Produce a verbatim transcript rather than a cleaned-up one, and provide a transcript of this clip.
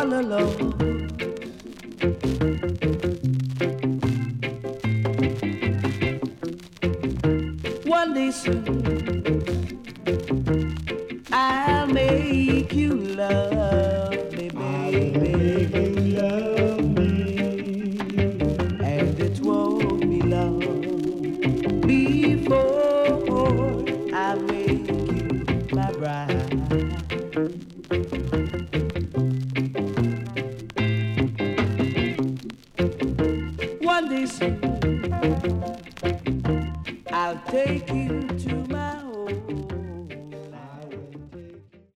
all alone. One day soon, I'll make you love me, baby. Love me. And it won't be long before I make you my bride. One day soon, I'll take you